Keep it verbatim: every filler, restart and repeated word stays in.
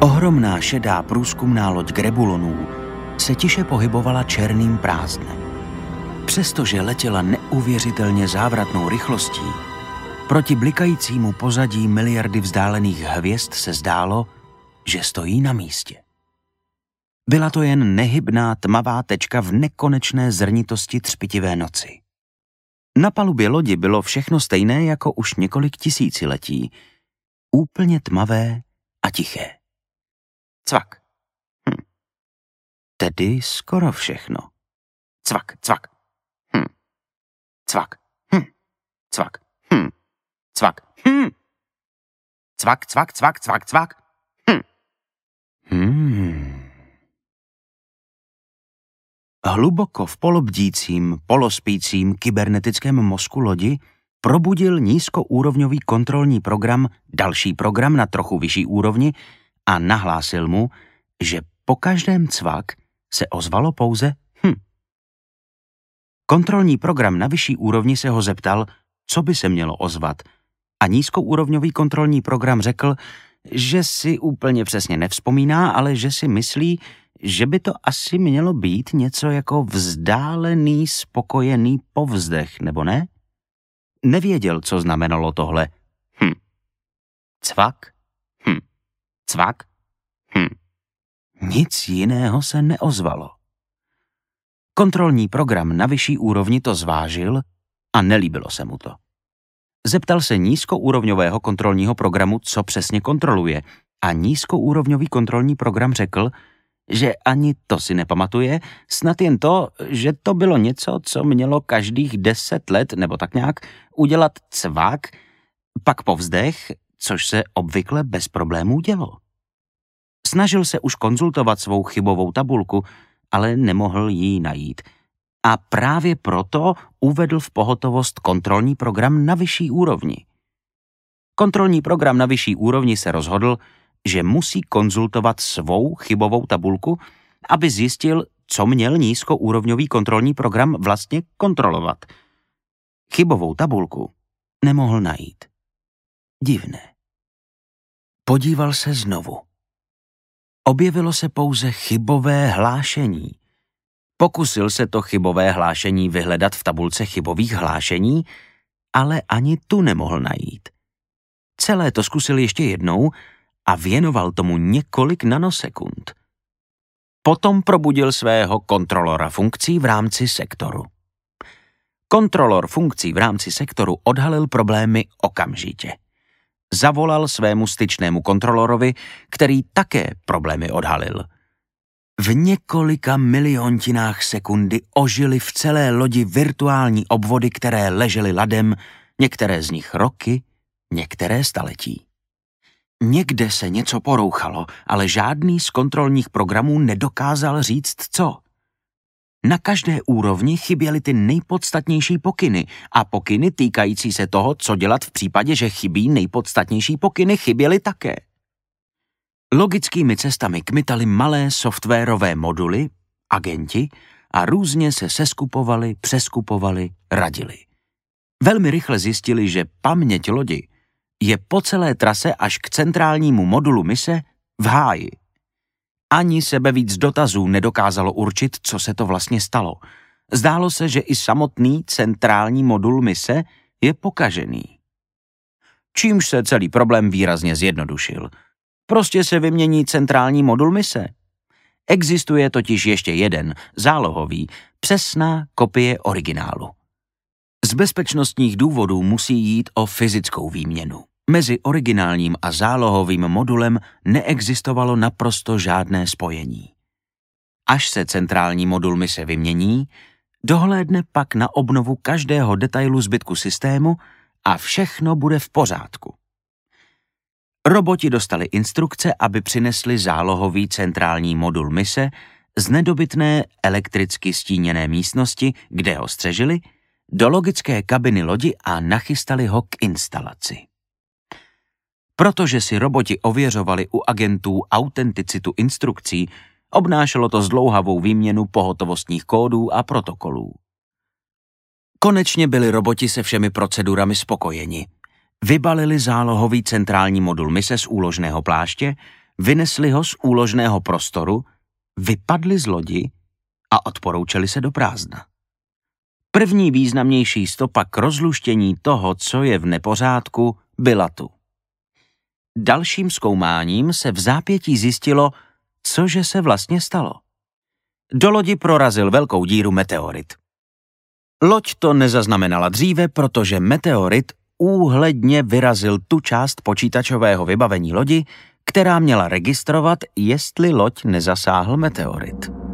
Ohromná šedá průzkumná loď Grebulonů se tiše pohybovala černým prázdnem. Přestože letěla neuvěřitelně závratnou rychlostí, proti blikajícímu pozadí miliardy vzdálených hvězd se zdálo, že stojí na místě. Byla to jen nehybná tmavá tečka v nekonečné zrnitosti třpitivé noci. Na palubě lodi bylo všechno stejné jako už několik tisíciletí. Úplně tmavé a tiché. Cvak. Hm. Tedy skoro všechno. Cvak, cvak. Hm. Cvak. Hm. Cvak. Hm. Cvak. Hm. Cvak, cvak, cvak, cvak, cvak. Hm. Hmm. Hluboko v polobdícím, polospícím kybernetickém mozku lodi probudil nízkoúrovňový kontrolní program další program na trochu vyšší úrovni a nahlásil mu, že po každém cvak se ozvalo pouze hm. Kontrolní program na vyšší úrovni se ho zeptal, co by se mělo ozvat, a nízkoúrovňový kontrolní program řekl, že si úplně přesně nevzpomíná, ale že si myslí, že by to asi mělo být něco jako vzdálený, spokojený povzdech, nebo ne? Nevěděl, co znamenalo tohle. Hm. Cvak. Hm. Cvak. Hm. Nic jiného se neozvalo. Kontrolní program na vyšší úrovni to zvážil a nelíbilo se mu to. Zeptal se nízkoúrovňového kontrolního programu, co přesně kontroluje, a nízkoúrovňový kontrolní program řekl, že ani to si nepamatuje, snad jen to, že to bylo něco, co mělo každých deset let, nebo tak nějak, udělat cvak, pak povzdech, což se obvykle bez problémů dělo. Snažil se už konzultovat svou chybovou tabulku, ale nemohl jí najít. A právě proto uvedl v pohotovost kontrolní program na vyšší úrovni. Kontrolní program na vyšší úrovni se rozhodl, že musí konzultovat svou chybovou tabulku, aby zjistil, co měl nízkoúrovňový kontrolní program vlastně kontrolovat. Chybovou tabulku nemohl najít. Divné. Podíval se znovu. Objevilo se pouze chybové hlášení. Pokusil se to chybové hlášení vyhledat v tabulce chybových hlášení, ale ani tu nemohl najít. Celé to zkusil ještě jednou a věnoval tomu několik nanosekund. Potom probudil svého kontrolora funkcí v rámci sektoru. Kontrolor funkcí v rámci sektoru odhalil problémy okamžitě. Zavolal svému styčnému kontrolorovi, který také problémy odhalil. V několika miliontinách sekundy ožily v celé lodi virtuální obvody, které ležely ladem, některé z nich roky, některé staletí. Někde se něco porouchalo, ale žádný z kontrolních programů nedokázal říct co. Na každé úrovni chyběly ty nejpodstatnější pokyny a pokyny týkající se toho, co dělat v případě, že chybí nejpodstatnější pokyny, chyběly také. Logickými cestami kmitaly malé softwarové moduly, agenti, a různě se seskupovali, přeskupovali, radili. Velmi rychle zjistili, že paměť lodi je po celé trase až k centrálnímu modulu mise v háji. Ani sebevíc dotazů nedokázalo určit, co se to vlastně stalo. Zdálo se, že i samotný centrální modul mise je pokažený. Čímž se celý problém výrazně zjednodušil. Prostě se vymění centrální modul mise. Existuje totiž ještě jeden, zálohový, přesná kopie originálu. Z bezpečnostních důvodů musí jít o fyzickou výměnu. Mezi originálním a zálohovým modulem neexistovalo naprosto žádné spojení. Až se centrální modul mise vymění, dohlédne pak na obnovu každého detailu zbytku systému a všechno bude v pořádku. Roboti dostali instrukce, aby přinesli zálohový centrální modul mise z nedobytné elektricky stíněné místnosti, kde ho střežili, do logické kabiny lodi a nachystali ho k instalaci. Protože si roboti ověřovali u agentů autenticitu instrukcí, obnášelo to zdlouhavou výměnu pohotovostních kódů a protokolů. Konečně byli roboti se všemi procedurami spokojeni. Vybalili zálohový centrální modul mise z úložného pláště, vynesli ho z úložného prostoru, vypadli z lodi a odporoučeli se do prázdna. První významnější stopa k rozluštění toho, co je v nepořádku, byla tu. Dalším zkoumáním se v zápětí zjistilo, cože se vlastně stalo. Do lodi prorazil velkou díru meteorit. Loď to nezaznamenala dříve, protože meteorit úhledně vyrazil tu část počítačového vybavení lodi, která měla registrovat, jestli loď nezasáhl meteorit.